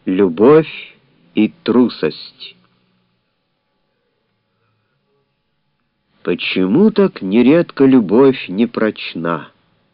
Любовь и трусость. Почему так нередко любовь не прочна?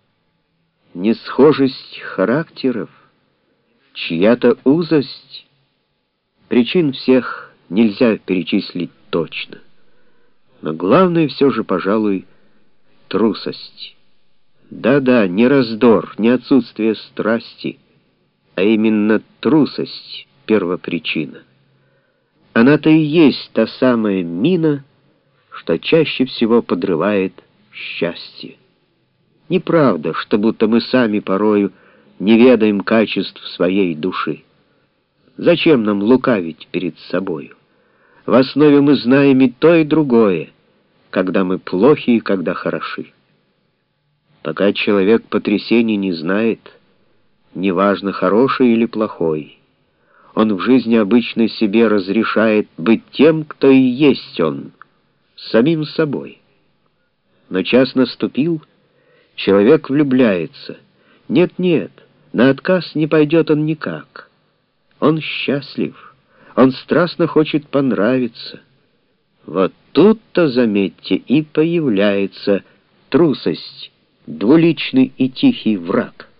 Несхожесть характеров, чья-то узость? Причин всех нельзя перечислить точно. Но главное все же, пожалуй, трусость. Да-да, не раздор, не отсутствие страсти, а именно трусость — первопричина. Она-то и есть та самая мина, что чаще всего подрывает счастье. Неправда, что будто мы сами порою не ведаем качеств своей души. Зачем нам лукавить перед собою? В основе мы знаем и то, и другое, когда мы плохи и когда хороши. Пока человек потрясений не знает, неважно, хороший или плохой, он в жизни обычно себе разрешает быть тем, кто и есть он, самим собой. Но час наступил, человек влюбляется. Нет-нет, на отказ не пойдет он никак. Он счастлив, он страстно хочет понравиться. Вот тут-то, заметьте, и появляется трусость, двуличный и тихий враг.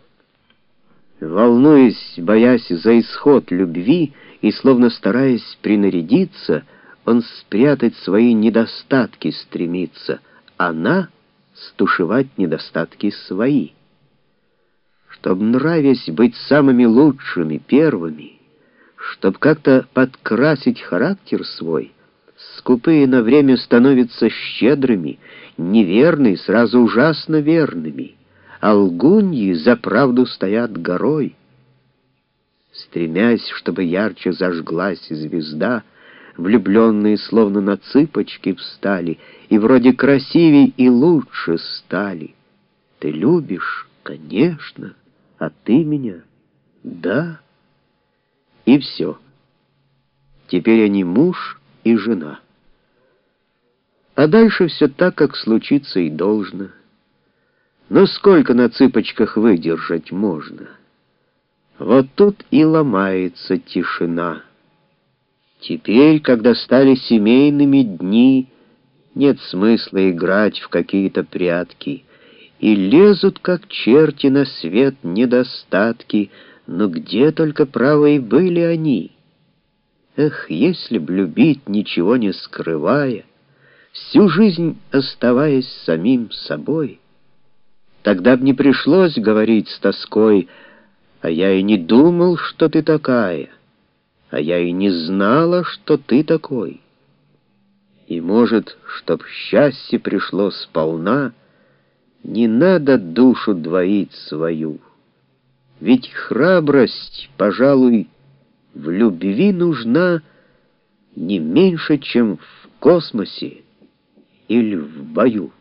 Волнуясь, боясь за исход любви и словно стараясь принарядиться, он спрятать свои недостатки стремится, она стушевать недостатки свои. Чтоб, нравясь, быть самыми лучшими, первыми, чтоб как-то подкрасить характер свой, скупые на время становятся щедрыми, неверные сразу ужасно верными, а лгуньи за правду стоят горой. Стремясь, чтобы ярче зажглась звезда, влюбленные словно на цыпочки встали и вроде красивей и лучше стали. Ты любишь, конечно, а ты меня? Да. И все. Теперь они муж и жена. А дальше все так, как случится и должно. Но сколько на цыпочках выдержать можно? Вот тут и ломается тишина. Теперь, когда стали семейными дни, нет смысла играть в какие-то прятки, и лезут, как черти, на свет недостатки, но где только право и были они. Эх, если б любить, ничего не скрывая, всю жизнь оставаясь самим собой, тогда б не пришлось говорить с тоской: «А я и не думал, что ты такая, а я и не знала, что ты такой». И, может, чтоб счастье пришло сполна, не надо душу двоить свою. Ведь храбрость, пожалуй, в любви нужна не меньше, чем в космосе или в бою.